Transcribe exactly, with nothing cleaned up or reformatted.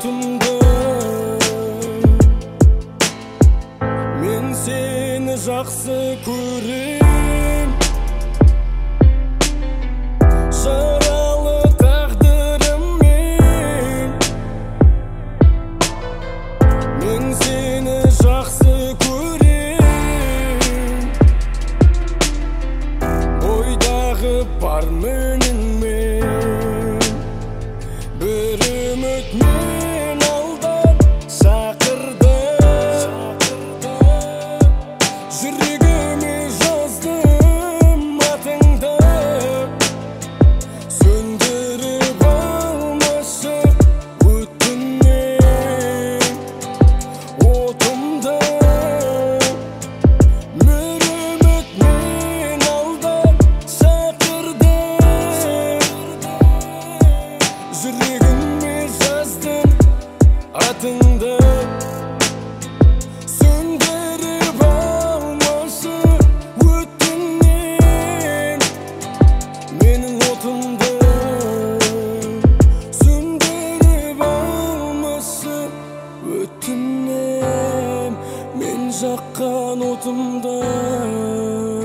отымды. Мен сені жақсы көрем, жаралы тағдырыммен. Мен сені жақсы көрем, ойдағы бар мініңмен. Бір үміт мен алдап шақырды, жүрегіме жаздым атыңды. Сөндіріп алмашы өтінем отымды. Бір үміт мен алдап шақырды, жүрегіме жаздым атыңды. Сөндіріп алмашы өтінем менің отымды. Сөндіріп алмашы өтінем мен жаққан отымды.